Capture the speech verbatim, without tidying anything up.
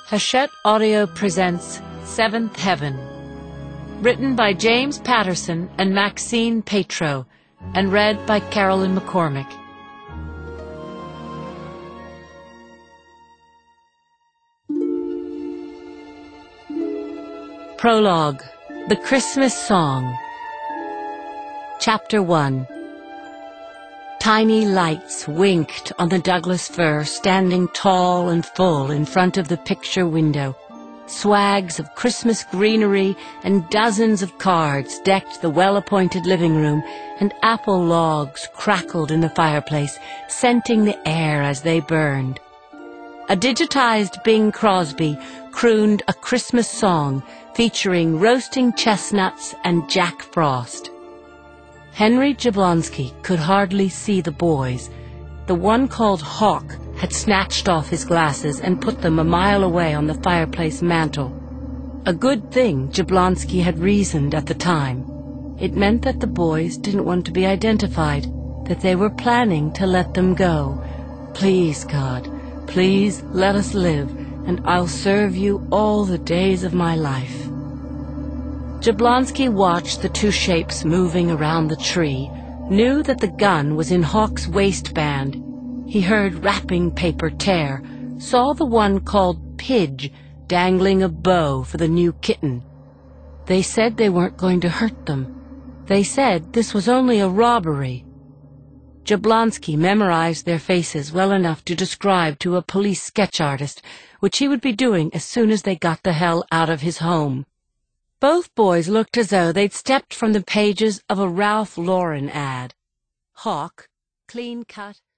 Hachette Audio presents Seventh Heaven, written by James Patterson and Maxine Petro, and read by Carolyn McCormick. Prologue: The Christmas Song. Chapter one. Tiny lights winked on the Douglas fir standing tall and full in front of the picture window. Swags of Christmas greenery and dozens of cards decked the well-appointed living room, and apple logs crackled in the fireplace, scenting the air as they burned. A digitized Bing Crosby crooned a Christmas song featuring roasting chestnuts and Jack Frost. Henry Jablonski could hardly see the boys. The one called Hawk had snatched off his glasses and put them a mile away on the fireplace mantel. A good thing, Jablonski had reasoned at the time. It meant that the boys didn't want to be identified, that they were planning to let them go. Please, God, please let us live, and I'll serve you all the days of my life. Jablonski watched the two shapes moving around the tree, knew that the gun was in Hawk's waistband. He heard wrapping paper tear, saw the one called Pidge dangling a bow for the new kitten. They said they weren't going to hurt them. They said this was only a robbery. Jablonski memorized their faces well enough to describe to a police sketch artist, which he would be doing as soon as they got the hell out of his home. Both boys looked as though they'd stepped from the pages of a Ralph Lauren ad. Hawk, clean-cut,